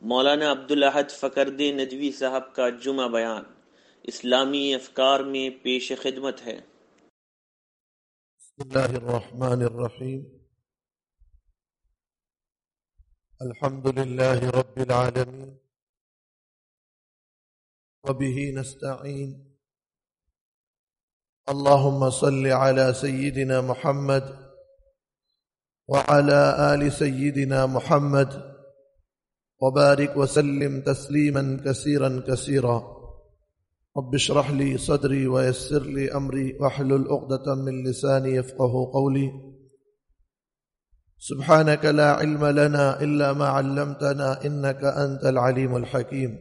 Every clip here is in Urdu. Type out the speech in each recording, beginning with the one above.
مولانا عبدالاحد فقردی ندوی صاحب کا جمعہ بیان اسلامی افکار میں پیش خدمت ہے۔ بسم اللہ الرحمن الرحیم، الحمد للہ رب العالمین وبہ نستعین، اللہم صل علی سیدنا محمد وعلی آل سیدنا محمد وبارک وسلم تسلیما کثیرا کثیرا۔ رب اشرح لی صدری ویسر لی امری واحلل عقدۃ من لسانی یفقہوا قولی۔ سبحانک لا علم لنا الا ما علمتنا انک انت العلیم الحکیم۔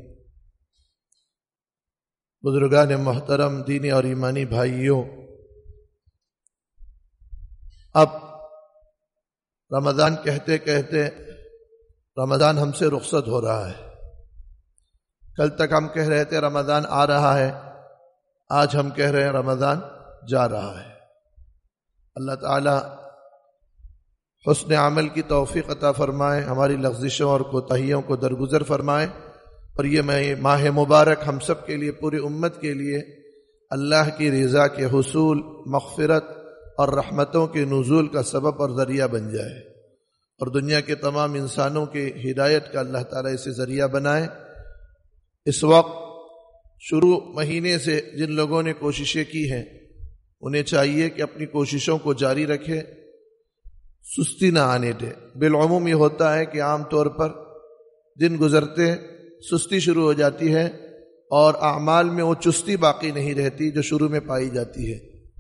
بزرگان محترم، دینی اور ایمانی بھائیوں، اب رمضان کہتے کہتے رمضان ہم سے رخصت ہو رہا ہے۔ کل تک ہم کہہ رہے تھے رمضان آ رہا ہے، آج ہم کہہ رہے ہیں رمضان جا رہا ہے۔ اللہ تعالی حسن عمل کی توفیق عطا فرمائے، ہماری لغزشوں اور کوتاہیوں کو درگزر فرمائے، اور یہ ماہ مبارک ہم سب کے لیے، پوری امت کے لیے اللہ کی رضا کے حصول، مغفرت اور رحمتوں کے نزول کا سبب اور ذریعہ بن جائے، اور دنیا کے تمام انسانوں کے ہدایت کا اللہ تعالیٰ اسے ذریعہ بنائے۔ اس وقت شروع مہینے سے جن لوگوں نے کوششیں کی ہیں، انہیں چاہیے کہ اپنی کوششوں کو جاری رکھے، سستی نہ آنے دے۔ بالعموم یہ ہوتا ہے کہ عام طور پر دن گزرتے سستی شروع ہو جاتی ہے، اور اعمال میں وہ چستی باقی نہیں رہتی جو شروع میں پائی جاتی ہے۔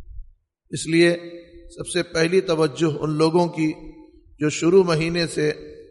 اس لیے سب سے پہلی توجہ ان لوگوں کی جو شروع مہینے سے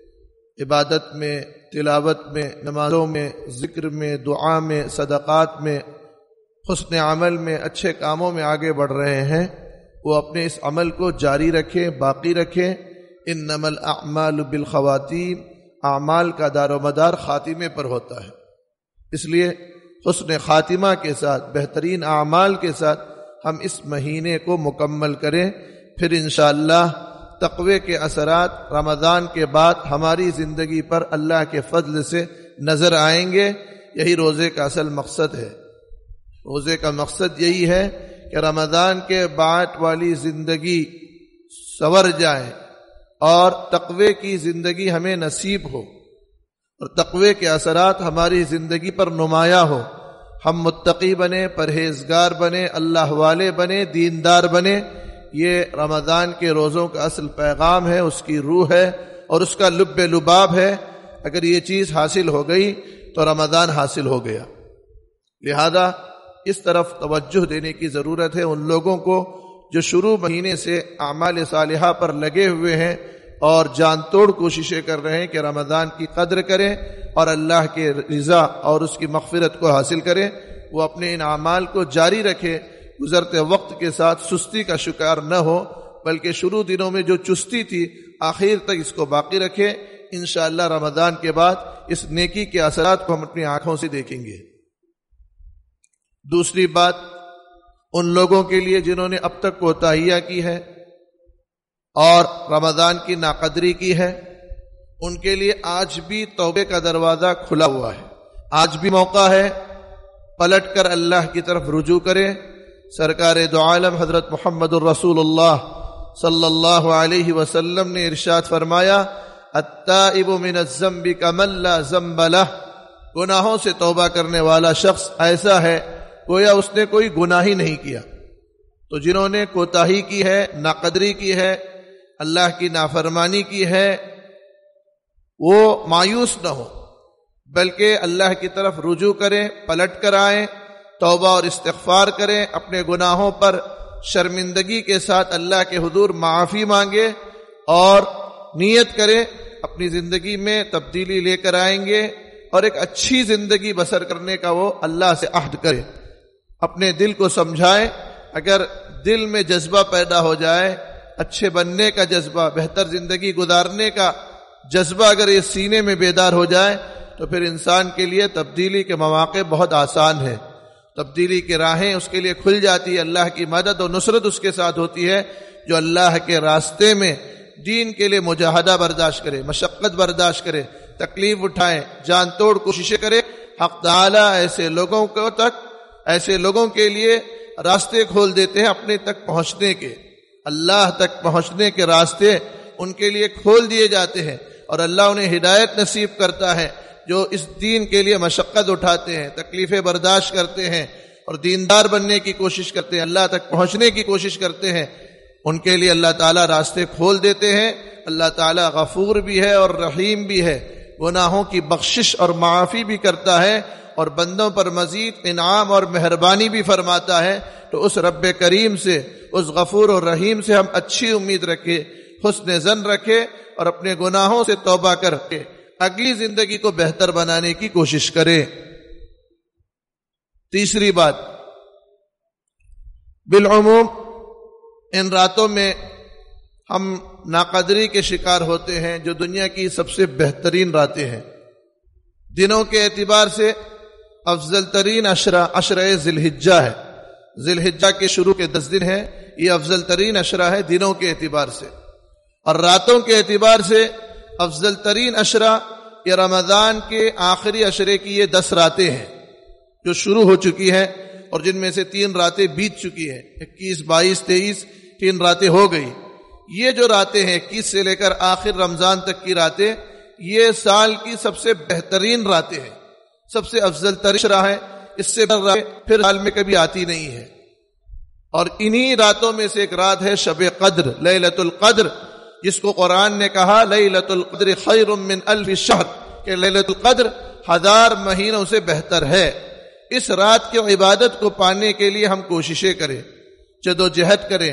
عبادت میں، تلاوت میں، نمازوں میں، ذکر میں، دعا میں، صدقات میں، حسن عمل میں، اچھے کاموں میں آگے بڑھ رہے ہیں، وہ اپنے اس عمل کو جاری رکھیں، باقی رکھیں۔ انما الاعمال بالخواتیم، اعمال کا دار و مدار خاتمے پر ہوتا ہے، اس لیے حسن خاتمہ کے ساتھ، بہترین اعمال کے ساتھ ہم اس مہینے کو مکمل کریں، پھر انشاءاللہ تقوی کے اثرات رمضان کے بعد ہماری زندگی پر اللہ کے فضل سے نظر آئیں گے۔ یہی روزے کا اصل مقصد ہے۔ روزے کا مقصد یہی ہے کہ رمضان کے بعد والی زندگی سنور جائے اور تقوی کی زندگی ہمیں نصیب ہو، اور تقوی کے اثرات ہماری زندگی پر نمایاں ہو، ہم متقی بنے، پرہیزگار بنے، اللہ والے بنے، دیندار بنے۔ یہ رمضان کے روزوں کا اصل پیغام ہے، اس کی روح ہے اور اس کا لب لباب ہے۔ اگر یہ چیز حاصل ہو گئی تو رمضان حاصل ہو گیا۔ لہذا اس طرف توجہ دینے کی ضرورت ہے ان لوگوں کو جو شروع مہینے سے اعمال صالحہ پر لگے ہوئے ہیں اور جان توڑ کوششیں کر رہے ہیں کہ رمضان کی قدر کریں اور اللہ کے رضا اور اس کی مغفرت کو حاصل کریں۔ وہ اپنے ان اعمال کو جاری رکھے، گزرتے وقت کے ساتھ سستی کا شکار نہ ہو، بلکہ شروع دنوں میں جو چستی تھی آخر تک اس کو باقی رکھے۔ انشاءاللہ رمضان کے بعد اس نیکی کے اثرات کو ہم اپنی آنکھوں سے دیکھیں گے۔ دوسری بات، ان لوگوں کے لیے جنہوں نے اب تک کوتاہیاں کی ہے اور رمضان کی ناقدری کی ہے، ان کے لیے آج بھی توبے کا دروازہ کھلا ہوا ہے، آج بھی موقع ہے، پلٹ کر اللہ کی طرف رجوع کریں۔ سرکار دو عالم حضرت محمد الرسول اللہ صلی اللہ علیہ وسلم نے ارشاد فرمایا، التائب من الذنب کمن لا ذنب لہ، گناہوں سے توبہ کرنے والا شخص ایسا ہے گویا اس نے کوئی گناہ ہی نہیں کیا۔ تو جنہوں نے کوتاہی کی ہے، ناقدری کی ہے، اللہ کی نافرمانی کی ہے، وہ مایوس نہ ہو، بلکہ اللہ کی طرف رجوع کریں، پلٹ کر آئیں، توبہ اور استغفار کریں، اپنے گناہوں پر شرمندگی کے ساتھ اللہ کے حضور معافی مانگے اور نیت کریں اپنی زندگی میں تبدیلی لے کر آئیں گے، اور ایک اچھی زندگی بسر کرنے کا وہ اللہ سے عہد کرے۔ اپنے دل کو سمجھائیں، اگر دل میں جذبہ پیدا ہو جائے، اچھے بننے کا جذبہ، بہتر زندگی گزارنے کا جذبہ اگر یہ سینے میں بیدار ہو جائے تو پھر انسان کے لیے تبدیلی کے مواقع بہت آسان ہیں، تبدیلی کی راہیں اس کے لیے کھل جاتی ہے، اللہ کی مدد اور نصرت اس کے ساتھ ہوتی ہے جو اللہ کے راستے میں دین کے لیے مجاہدہ برداشت کرے، مشقت برداشت کرے، تکلیف اٹھائیں، جان توڑ کوششیں کریں. حق تعالیٰ ایسے لوگوں کے لیے راستے کھول دیتے ہیں اپنے تک پہنچنے کے. اللہ تک پہنچنے کے راستے ان کے لیے کھول دیے جاتے ہیں، اور اللہ انہیں ہدایت نصیب کرتا ہے. جو اس دین کے لیے مشقت اٹھاتے ہیں، تکلیفیں برداشت کرتے ہیں اور دیندار بننے کی کوشش کرتے ہیں، اللہ تک پہنچنے کی کوشش کرتے ہیں، ان کے لیے اللہ تعالیٰ راستے کھول دیتے ہیں. اللہ تعالیٰ غفور بھی ہے اور رحیم بھی ہے، گناہوں کی بخشش اور معافی بھی کرتا ہے، اور بندوں پر مزید انعام اور مہربانی بھی فرماتا ہے. تو اس رب کریم سے، اس غفور اور رحیم سے ہم اچھی امید رکھیں، حسن ظن رکھیں، اور اپنے گناہوں سے توبہ کر کے اگلی زندگی کو بہتر بنانے کی کوشش کریں. تیسری بات، بالعموم ان راتوں میں ہم ناقدری کے شکار ہوتے ہیں، جو دنیا کی سب سے بہترین راتیں ہیں. دنوں کے اعتبار سے افضل ترین عشرہ ذی الحجہ ہے. ذی الحجہ کے شروع کے 10 دن ہیں، یہ افضل ترین عشرہ ہے دنوں کے اعتبار سے. اور راتوں کے اعتبار سے افضل ترین عشرہ یہ رمضان کے آخری عشرے کی یہ 10 راتیں ہیں جو شروع ہو چکی ہیں، اور جن میں سے 3 راتیں بیت چکی ہیں. 21، 22، 23 3 راتیں ہو گئی. یہ جو راتیں ہیں 21 سے لے کر آخر رمضان تک کی راتیں، یہ سال کی سب سے بہترین راتیں ہیں، سب سے افضل ترین عشرہ ہے. اس سے پھر سال میں کبھی آتی نہیں ہے. اور انہی راتوں میں سے ایک رات ہے شب قدر، لیلۃ القدر، جس کو قرآن نے کہا لیلۃ القدر خیر من الف شہر، کہ لیلۃ القدر 1000 مہینوں سے بہتر ہے. اس رات کی عبادت کو پانے کے لیے ہم کوششیں کریں، جدوجہد کریں،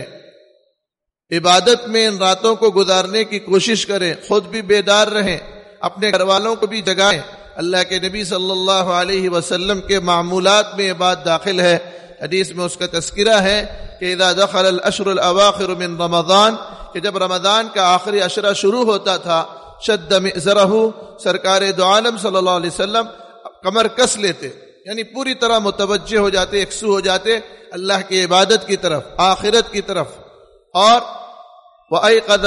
عبادت میں ان راتوں کو گزارنے کی کوشش کریں، خود بھی بیدار رہیں، اپنے گھر والوں کو بھی جگائیں. اللہ کے نبی صلی اللہ علیہ وسلم کے معمولات میں یہ بات داخل ہے، حدیث میں اس کا تذکرہ ہے کہ اذا دخل الاشهر الاواخر من رمضان، کہ جب رمضان کا آخری عشرہ شروع ہوتا تھا، شد مئزرہ، سرکار دو عالم صلی اللہ علیہ وسلم کمر کس لیتے، یعنی پوری طرح متوجہ ہو جاتے، یکسو ہو جاتے اللہ کی عبادت کی طرف، آخرت کی طرف. اور وَأَيْقَظَ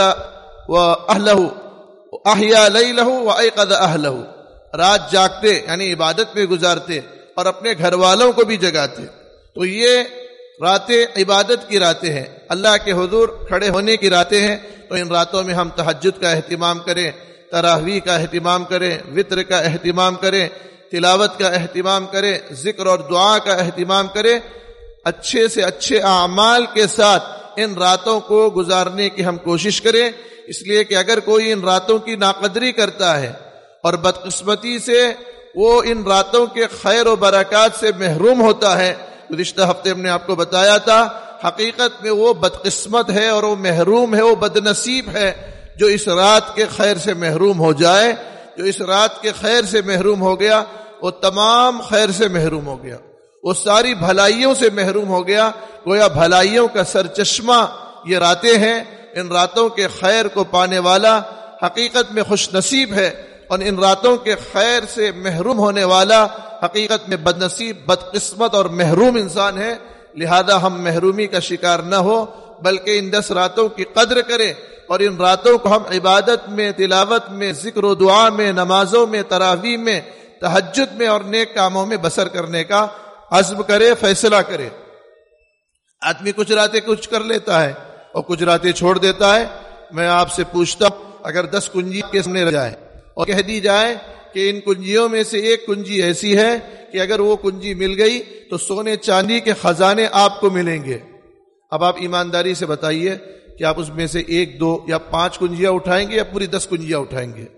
وَأَهْلَهُ أَحْيَا لَيْلَهُ وَأَيْقَظَ أَهْلَهُ، رات جاگتے یعنی عبادت میں گزارتے اور اپنے گھر والوں کو بھی جگاتے. تو یہ راتیں عبادت کی راتیں ہیں، اللہ کے حضور کھڑے ہونے کی راتیں ہیں. تو ان راتوں میں ہم تہجد کا اہتمام کریں، تراویح کا اہتمام کریں، وطر کا اہتمام کریں، تلاوت کا اہتمام کریں، ذکر اور دعا کا اہتمام کریں. اچھے سے اچھے اعمال کے ساتھ ان راتوں کو گزارنے کی ہم کوشش کریں. اس لیے کہ اگر کوئی ان راتوں کی ناقدری کرتا ہے اور بدقسمتی سے وہ ان راتوں کے خیر و برکات سے محروم ہوتا ہے، گزشتہ ہفتے ہم نے آپ کو بتایا تھا، حقیقت میں وہ بدقسمت ہے اور وہ محروم ہے، وہ بدنصیب ہے جو اس رات کے خیر سے محروم ہو جائے. جو اس رات کے خیر سے محروم ہو گیا وہ تمام خیر سے محروم ہو گیا، وہ ساری بھلائیوں سے محروم ہو گیا. گویا بھلائیوں کا سرچشمہ یہ راتیں ہیں. ان راتوں کے خیر کو پانے والا حقیقت میں خوش نصیب ہے، اور ان راتوں کے خیر سے محروم ہونے والا حقیقت میں بدنصیب، بدقسمت اور محروم انسان ہے. لہذا ہم محرومی کا شکار نہ ہو، بلکہ ان 10 راتوں کی قدر کریں، اور ان راتوں کو ہم عبادت میں، تلاوت میں، ذکر و دعا میں، نمازوں میں، تراویح میں، تہجد میں اور نیک کاموں میں بسر کرنے کا عزم کرے، فیصلہ کرے. آدمی کچھ راتیں کچھ کر لیتا ہے اور کچھ راتیں چھوڑ دیتا ہے. میں آپ سے پوچھتا ہوں، اگر 10 کنجی کے سامنے رہ جائے اور کہہ دی جائے کہ ان کنجیوں میں سے ایک کنجی ایسی ہے کہ اگر وہ کنجی مل گئی تو سونے چاندی کے خزانے آپ کو ملیں گے، اب آپ ایمانداری سے بتائیے کہ آپ اس میں سے 1، 2 یا 5 کنجیاں اٹھائیں گے یا پوری 10 کنجیاں اٹھائیں گے؟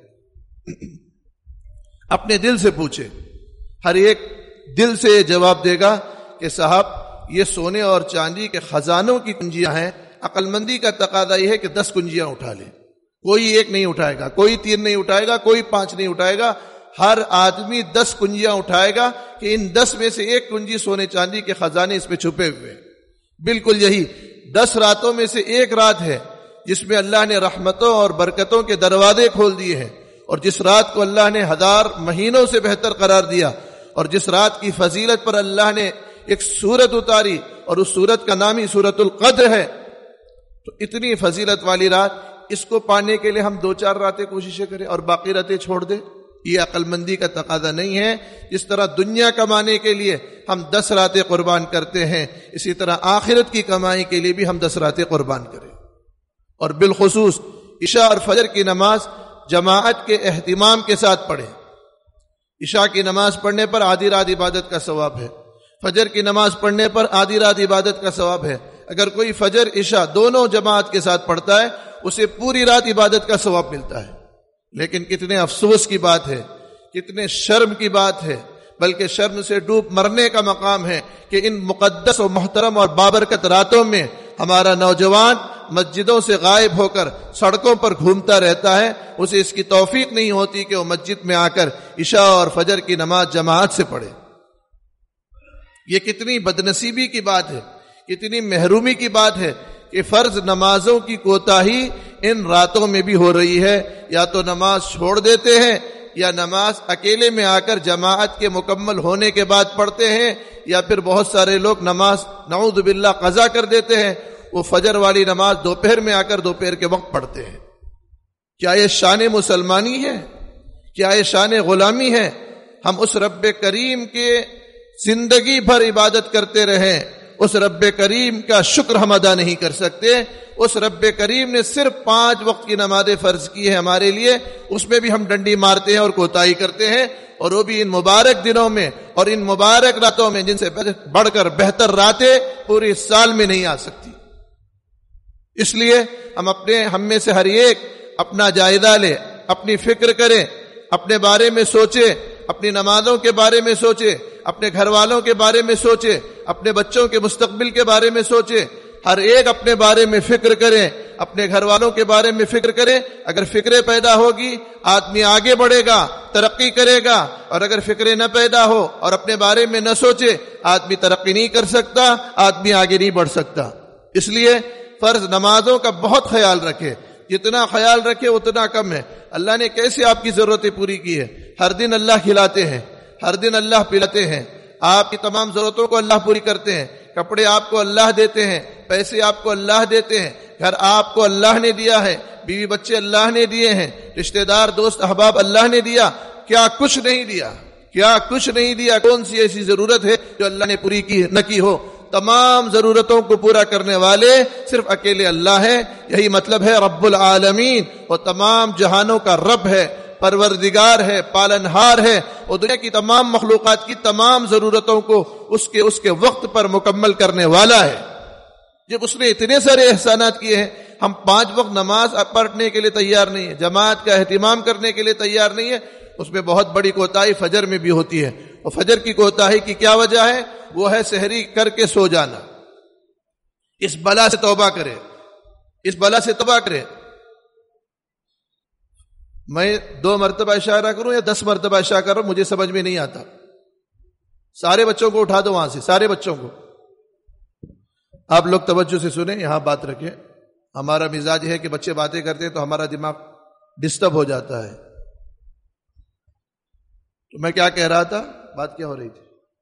اپنے دل سے پوچھے. ہر ایک دل سے یہ جواب دے گا کہ صاحب یہ سونے اور چاندی کے خزانوں کی کنجیاں ہیں. عقل مندی کا تقاضا یہ ہے کہ 10 کنجیاں اٹھا لے. کوئی 1 نہیں اٹھائے گا، کوئی 3 نہیں اٹھائے گا، کوئی 5 نہیں اٹھائے گا. ہر آدمی 10 کنجیاں اٹھائے گا کہ ان 10 میں سے 1 کنجی سونے چاندی کے خزانے اس میں چھپے ہوئے. بالکل یہی 10 راتوں میں سے ایک رات ہے جس میں اللہ نے رحمتوں اور برکتوں کے دروازے کھول دیے ہیں، اور جس رات کو اللہ نے 1000 مہینوں سے بہتر قرار دیا، اور جس رات کی فضیلت پر اللہ نے ایک سورت اتاری اور اس سورت کا نام ہی سورت القدر ہے. تو اتنی فضیلت والی رات، اس کو پانے کے لیے ہم 2-4 راتیں کوششیں کریں اور باقی راتیں چھوڑ دیں. یہ عقل مندی کا تقاضا نہیں ہے. جس طرح دنیا کمانے کے لیے ہم 10 راتیں قربان کرتے ہیں، اسی طرح آخرت کی کمائی کے لیے بھی ہم 10 راتیں قربان کریں. اور بالخصوص عشاء اور فجر کی نماز جماعت کے اہتمام کے ساتھ پڑھیں. عشاء کی نماز پڑھنے پر آدھی رات عبادت کا ثواب ہے، فجر کی نماز پڑھنے پر آدھی رات عبادت کا ثواب ہے. اگر کوئی فجر عشاء دونوں جماعت کے ساتھ پڑھتا ہے اسے پوری رات عبادت کا ثواب ملتا ہے. لیکن کتنے افسوس کی بات ہے، کتنے شرم کی بات ہے، بلکہ شرم سے ڈوب مرنے کا مقام ہے کہ ان مقدس و محترم اور بابرکت راتوں میں ہمارا نوجوان مسجدوں سے غائب ہو کر سڑکوں پر گھومتا رہتا ہے. اسے اس کی توفیق نہیں ہوتی کہ وہ مسجد میں آ کر عشاء اور فجر کی نماز جماعت سے پڑھے. یہ کتنی بدنصیبی کی بات ہے، کتنی محرومی کی بات ہے کہ فرض نمازوں کی کوتاہی ان راتوں میں بھی ہو رہی ہے. یا تو نماز چھوڑ دیتے ہیں، یا نماز اکیلے میں آ کر جماعت کے مکمل ہونے کے بعد پڑھتے ہیں، یا پھر بہت سارے لوگ نماز نعوذ باللہ قضا کر دیتے ہیں. وہ فجر والی نماز دوپہر میں آ کر دوپہر کے وقت پڑھتے ہیں. کیا یہ شان مسلمانی ہے؟ کیا یہ شان غلامی ہے؟ ہم اس رب کریم کے زندگی بھر عبادت کرتے رہیں، اس رب کریم کا شکر ہم ادا نہیں کر سکتے. اس رب کریم نے صرف 5 وقت کی نمازیں فرض کی ہے ہمارے لیے، اس میں بھی ہم ڈنڈی مارتے ہیں اور کوتاہی کرتے ہیں، اور وہ بھی ان مبارک دنوں میں اور ان مبارک راتوں میں جن سے بڑھ کر بہتر راتیں پوری سال میں نہیں آ سکتی. اس لیے ہم میں سے ہر ایک اپنا جائزہ لے، اپنی فکر کرے، اپنے بارے میں سوچے، اپنی نمازوں کے بارے میں سوچے، اپنے گھر والوں کے بارے میں سوچے، اپنے بچوں کے مستقبل کے بارے میں سوچے. ہر ایک اپنے بارے میں فکر کرے، اپنے گھر والوں کے بارے میں فکر کرے. اگر فکریں پیدا ہوگی آدمی آگے بڑھے گا، ترقی کرے گا. اور اگر فکریں نہ پیدا ہو اور اپنے بارے میں نہ سوچے، آدمی ترقی نہیں کر سکتا، آدمی آگے نہیں بڑھ سکتا. اس لیے فرض نمازوں کا بہت خیال رکھے. جتنا خیال رکھے اتنا کم ہے. اللہ نے کیسے آپ کی ضرورتیں پوری کی ہے. ہر دن اللہ کھلاتے ہیں، ہر دن اللہ پلاتے ہیں، آپ کی تمام ضرورتوں کو اللہ پوری کرتے ہیں. کپڑے آپ کو اللہ دیتے ہیں، پیسے آپ کو اللہ دیتے ہیں، گھر آپ کو اللہ نے دیا ہے، بیوی بچے اللہ نے دیے ہیں، رشتہ دار دوست احباب اللہ نے دیا. کیا کچھ نہیں دیا؟ کیا کچھ نہیں دیا؟ کون سی ایسی ضرورت ہے جو اللہ نے پوری کی نہ کی ہو؟ تمام ضرورتوں کو پورا کرنے والے صرف اکیلے اللہ ہیں. یہی مطلب ہے رب العالمین. وہ تمام جہانوں کا رب ہے، پروردگار ہے، پالنہار ہے. اور دنیا کی تمام مخلوقات کی تمام ضرورتوں کو اس کے وقت پر مکمل کرنے والا ہے. جب اس نے اتنے سارے احسانات کیے ہیں، ہم 5 وقت نماز پڑھنے کے لیے تیار نہیں ہے، جماعت کا اہتمام کرنے کے لیے تیار نہیں ہے. اس میں بہت بڑی کوتاہی فجر میں بھی ہوتی ہے. اور فجر کی کوتاہی کی کیا وجہ ہے؟ وہ ہے سحری کر کے سو جانا. اس بلا سے توبہ کرے، اس بلا سے توبہ کرے. میں 2 مرتبہ اشارہ کروں یا 10 مرتبہ اشارہ کروں مجھے سمجھ میں نہیں آتا. سارے بچوں کو اٹھا دو وہاں سے، سارے بچوں کو. آپ لوگ توجہ سے سنیں، یہاں بات رکھیں. ہمارا مزاج ہے کہ بچے باتیں کرتے ہیں تو ہمارا دماغ ڈسٹرب ہو جاتا ہے. تو میں کیا کہہ رہا تھا؟ بات کیا ہو رہی تھی؟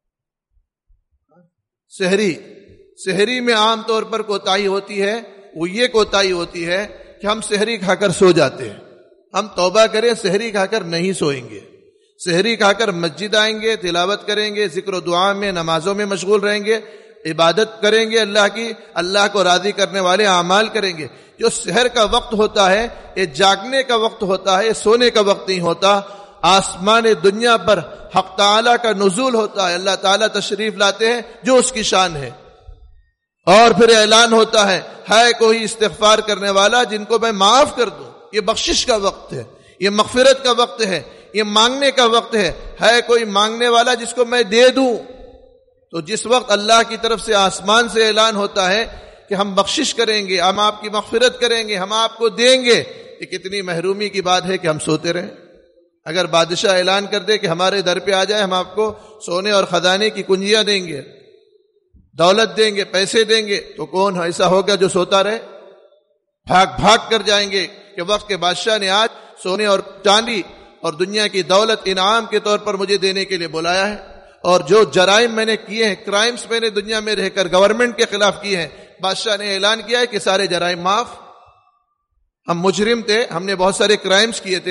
سحری میں عام طور پر کوتاہی ہوتی ہے. وہ یہ کوتاہی ہوتی ہے کہ ہم سحری کھا کر سو جاتے ہیں. ہم توبہ کریں، سحری کھا کر نہیں سوئیں گے. سحری کھا کر مسجد آئیں گے، تلاوت کریں گے، ذکر و دعا میں نمازوں میں مشغول رہیں گے، عبادت کریں گے اللہ کی، اللہ کو راضی کرنے والے اعمال کریں گے. جو سحر کا وقت ہوتا ہے یہ جاگنے کا وقت ہوتا ہے، یہ سونے کا وقت نہیں ہوتا. آسمان دنیا پر حق تعالیٰ کا نزول ہوتا ہے، اللہ تعالیٰ تشریف لاتے ہیں جو اس کی شان ہے. اور پھر اعلان ہوتا ہے کوئی استغفار کرنے والا جن کو میں معاف کر دوں. یہ بخشش کا وقت ہے، یہ مغفرت کا وقت ہے، یہ مانگنے کا وقت ہے کوئی مانگنے والا جس کو میں دے دوں. تو جس وقت اللہ کی طرف سے آسمان سے اعلان ہوتا ہے کہ ہم بخشش کریں گے، ہم آپ کی مغفرت کریں گے، ہم آپ کو دیں گے، یہ کتنی محرومی کی بات ہے کہ ہم سوتے رہیں. اگر بادشاہ اعلان کر دے کہ ہمارے در پہ آ جائے، ہم آپ کو سونے اور خزانے کی کنجیاں دیں گے، دولت دیں گے، پیسے دیں گے، تو کون ایسا ہوگا جو سوتا رہے؟ بھاگ کر جائیں گے کہ وقت کے بادشاہ نے آج سونے اور چاندی اور دنیا کی دولت انعام کے طور پر مجھے دینے کے لیے بلایا ہے. اور جو جرائم میں نے کیے ہیں، کرائمز میں نے دنیا میں رہ کر گورنمنٹ کے خلاف کیے ہیں، بادشاہ نے اعلان کیا ہے کہ سارے جرائم معاف. ہم مجرم تھے، ہم نے بہت سارے کرائمز کیے تھے،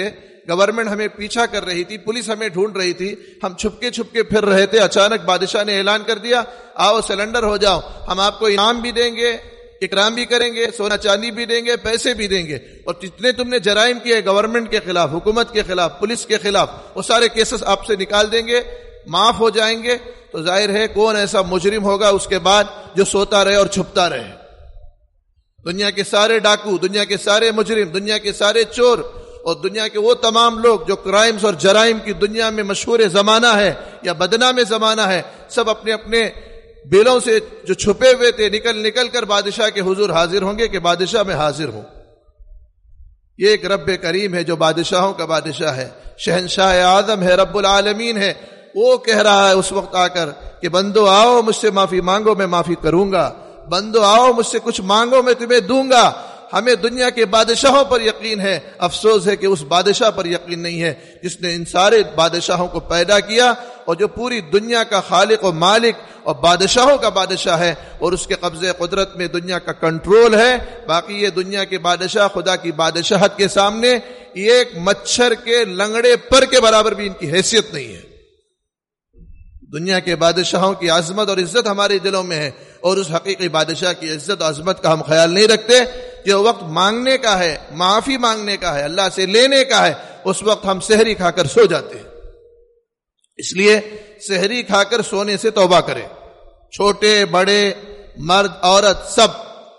گورنمنٹ ہمیں پیچھا کر رہی تھی، پولیس ہمیں ڈھونڈ رہی تھی، ہم چھپ کے پھر رہے تھے، اچانک بادشاہ نے اعلان کر دیا آؤ سلنڈر ہو جاؤ، ہم آپ کو انعام بھی دیں گے، اکرام بھی کریں گے، سونا چاندی بھی دیں گے، پیسے بھی دیں گے، اور جتنے تم نے جرائم کیے گورنمنٹ کے خلاف، حکومت کے خلاف، پولیس کے خلاف، وہ سارے کیسز آپ سے نکال دیں گے، معاف ہو جائیں گے۔ تو ظاہر ہے کون ایسا مجرم ہوگا اس کے بعد جو سوتا رہے اور چھپتا رہے؟ دنیا کے سارے ڈاکو، دنیا کے سارے مجرم، دنیا کے سارے چور اور دنیا کے وہ تمام لوگ جو کرائمز اور جرائم کی دنیا میں مشہور زمانہ ہے یا بدنام زمانہ ہے، سب اپنے اپنے بیلوں سے جو چھپے ہوئے تھے نکل کر بادشاہ کے حضور حاضر ہوں گے کہ بادشاہ میں حاضر ہوں۔ یہ ایک رب کریم ہے جو بادشاہوں کا بادشاہ ہے، شہنشاہ اعظم ہے، رب العالمین ہے۔ وہ کہہ رہا ہے اس وقت آ کر کہ بندو آؤ مجھ سے معافی مانگو، میں معافی کروں گا، بندو آؤ مجھ سے کچھ مانگو، میں تمہیں دوں گا۔ ہمیں دنیا کے بادشاہوں پر یقین ہے، افسوس ہے کہ اس بادشاہ پر یقین نہیں ہے جس نے ان سارے بادشاہوں کو پیدا کیا اور جو پوری دنیا کا خالق و مالک اور بادشاہوں کا بادشاہ ہے اور اس کے قبضے قدرت میں دنیا کا کنٹرول ہے۔ باقی یہ دنیا کے بادشاہ خدا کی بادشاہت کے سامنے ایک مچھر کے لنگڑے پر کے برابر بھی ان کی حیثیت نہیں ہے۔ دنیا کے بادشاہوں کی عظمت اور عزت ہمارے دلوں میں ہے، اور اس حقیقی بادشاہ کی عزت و عظمت کا ہم خیال نہیں رکھتے۔ جو وقت مانگنے کا ہے، معافی مانگنے کا ہے، اللہ سے لینے کا ہے، اس وقت ہم سحری کھا کر سو جاتے ہیں۔ اس لیے سحری کھا کر سونے سے توبہ کریں، چھوٹے بڑے مرد عورت سب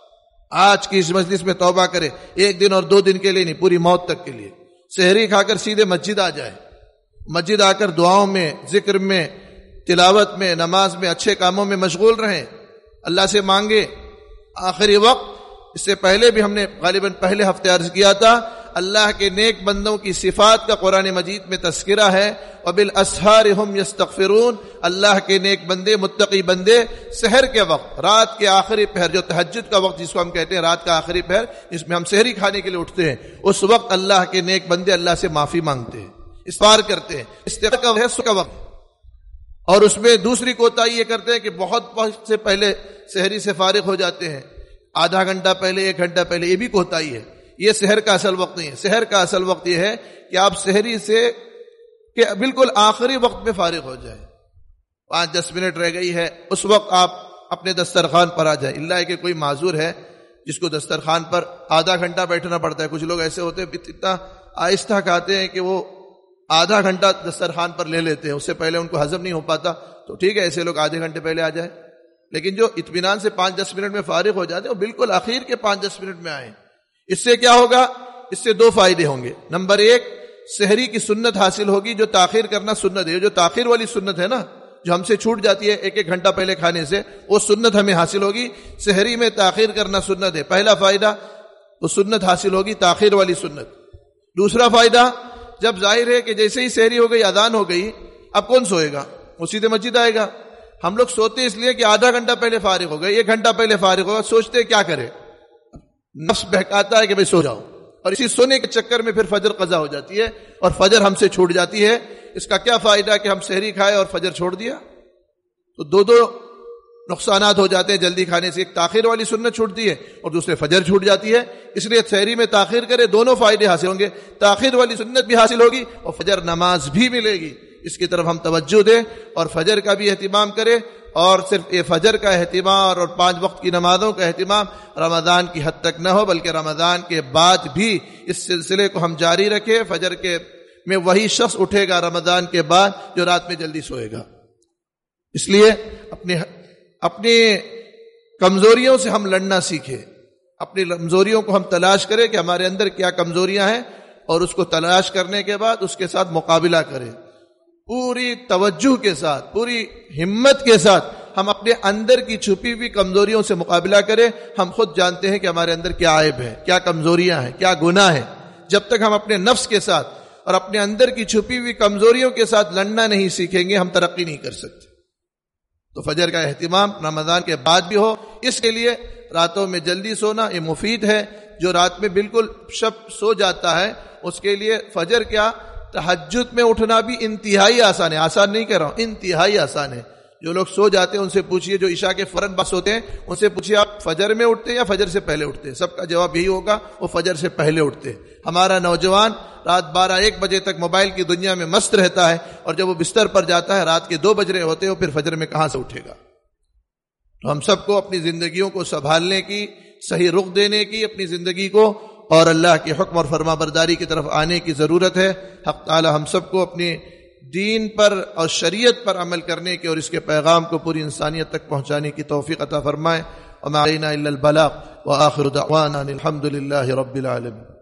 آج کی اس مجلس میں توبہ کرے، 1 دن اور 2 دن کے لیے نہیں، پوری موت تک کے لیے۔ سحری کھا کر سیدھے مسجد آ جائے، مسجد آ کر دعاؤں میں، ذکر میں، تلاوت میں، نماز میں، اچھے کاموں میں مشغول رہیں، اللہ سے مانگے۔ آخری وقت، اس سے پہلے بھی ہم نے غالباً پہلے ہفتے عرض کیا تھا، اللہ کے نیک بندوں کی صفات کا قرآن مجید میں تذکرہ ہے، وَبِالْأَسْحَارِ هُمْ يَسْتَغْفِرُونَ۔ اللہ کے نیک بندے، متقی بندے سحر کے وقت، رات کے آخری پہر، جو تہجد کا وقت جس کو ہم کہتے ہیں، رات کا آخری پہر جس میں ہم سحری کھانے کے لیے اٹھتے ہیں، اس وقت اللہ کے نیک بندے اللہ سے معافی مانگتے ہیں، استغفار کرتے ہیں۔ استغفار کا وقت، اور اس میں دوسری کوتاہی یہ کرتے ہیں کہ بہت وقت سے پہلے سحری سے فارغ ہو جاتے ہیں، آدھا گھنٹہ پہلے، 1 گھنٹہ پہلے، یہ بھی کوتاہی ہے۔ یہ سحر کا اصل وقت نہیں ہے۔ سحر کا اصل وقت یہ ہے کہ آپ سحری سے کہ بالکل آخری وقت میں فارغ ہو جائیں، 5-10 منٹ رہ گئی ہے، اس وقت آپ اپنے دسترخوان پر آ جائیں۔ اللہ ہے کہ کوئی معذور ہے جس کو دسترخوان پر آدھا گھنٹہ بیٹھنا پڑتا ہے۔ کچھ لوگ ایسے ہوتے ہیں اتنا آہستہ کھاتے ہیں کہ وہ آدھا گھنٹہ دسترخوان پر لے لیتے ہیں، اس سے پہلے ان کو ہضم نہیں ہو پاتا، تو ٹھیک ہے ایسے لوگ آدھے گھنٹے پہلے آ جائیں۔ لیکن جو اطمینان سے 5-10 منٹ میں فارغ ہو جاتے ہیں وہ بالکل آخر کے 5-10 منٹ میں آئیں۔ اس سے کیا ہوگا؟ اس سے 2 فائدے ہوں گے۔ نمبر 1، سحری کی سنت حاصل ہوگی، جو تاخیر کرنا سنت ہے، جو تاخیر والی سنت ہے نا، جو ہم سے چھوٹ جاتی ہے 1-1 گھنٹہ پہلے کھانے سے، وہ سنت ہمیں حاصل ہوگی۔ سحری میں تاخیر کرنا سنت ہے، پہلا فائدہ وہ سنت حاصل ہوگی، تاخیر والی سنت۔ دوسرا فائدہ، جب ظاہر ہے کہ جیسے ہی سحری ہو گئی، اذان ہو گئی، اب کون سوئے گا؟ وہ سیدھے مسجد آئے گا۔ ہم لوگ سوتے اس لیے کہ آدھا گھنٹہ پہلے فارغ ہو گئے، 1 گھنٹہ پہلے فارغ ہوگا، سوچتے کیا کرے، نفس بہکاتا ہے کہ بھئی سو جاؤ، اور اسی سونے کے چکر میں پھر فجر قضا ہو جاتی ہے اور فجر ہم سے چھوٹ جاتی ہے۔ اس کا کیا فائدہ کہ ہم سحری کھائے اور فجر چھوڑ دیا؟ تو 2 نقصانات ہو جاتے ہیں جلدی کھانے سے، ایک تاخیر والی سنت چھوٹتی ہے اور دوسرے فجر چھوٹ جاتی ہے۔ اس لیے سحری میں تاخیر کرے، دونوں فائدے حاصل ہوں گے، تاخیر والی سنت بھی حاصل ہوگی اور فجر نماز بھی ملے گی۔ اس کی طرف ہم توجہ دیں اور فجر کا بھی اہتمام کریں، اور صرف یہ فجر کا اہتمام اور 5 وقت کی نمازوں کا اہتمام رمضان کی حد تک نہ ہو، بلکہ رمضان کے بعد بھی اس سلسلے کو ہم جاری رکھیں۔ فجر کے میں وہی شخص اٹھے گا رمضان کے بعد جو رات میں جلدی سوئے گا۔ اس لیے اپنی کمزوریوں سے ہم لڑنا سیکھیں، اپنی کمزوریوں کو ہم تلاش کریں کہ ہمارے اندر کیا کمزوریاں ہیں، اور اس کو تلاش کرنے کے بعد اس کے ساتھ مقابلہ کریں، پوری توجہ کے ساتھ، پوری ہمت کے ساتھ ہم اپنے اندر کی چھپی ہوئی کمزوریوں سے مقابلہ کریں۔ ہم خود جانتے ہیں کہ ہمارے اندر کیا عیب ہے، کیا کمزوریاں ہیں، کیا گناہ ہے۔ جب تک ہم اپنے نفس کے ساتھ اور اپنے اندر کی چھپی ہوئی کمزوریوں کے ساتھ لڑنا نہیں سیکھیں گے، ہم ترقی نہیں کر سکتے۔ تو فجر کا اہتمام رمضان کے بعد بھی ہو۔ اس کے لیے راتوں میں جلدی سونا یہ مفید ہے۔ جو رات میں بالکل شب سو جاتا ہے اس کے لیے فجر کیا، تہجد میں اٹھنا بھی انتہائی آسان ہے، آسان نہیں کہہ رہا ہوں، انتہائی آسان ہے۔ جو لوگ سو جاتے ہیں ان سے پوچھئے، جو عشاء کے فوراً بعد سوتے ہیں ان سے پوچھئے آپ فجر میں اٹھتے یا فجر سے پہلے اٹھتے؟ سب کا جواب یہی ہوگا، وہ فجر سے پہلے اٹھتے۔ ہمارا نوجوان رات 12-1 بجے تک موبائل کی دنیا میں مست رہتا ہے، اور جب وہ بستر پر جاتا ہے رات کے 2 بج رہے ہوتے ہیں، پھر فجر میں کہاں سے اٹھے گا؟ تو ہم سب کو اپنی زندگیوں کو سنبھالنے کی، صحیح رخ دینے کی، اپنی زندگی کو اور اللہ کے حکم اور فرما برداری کی طرف آنے کی ضرورت ہے۔ حق تعالی ہم سب کو اپنے دین پر اور شریعت پر عمل کرنے کے اور اس کے پیغام کو پوری انسانیت تک پہنچانے کی توفیق عطا فرمائے۔ وما علینا الا البلاغ وآخر دعوانا الحمد للہ رب العالمین۔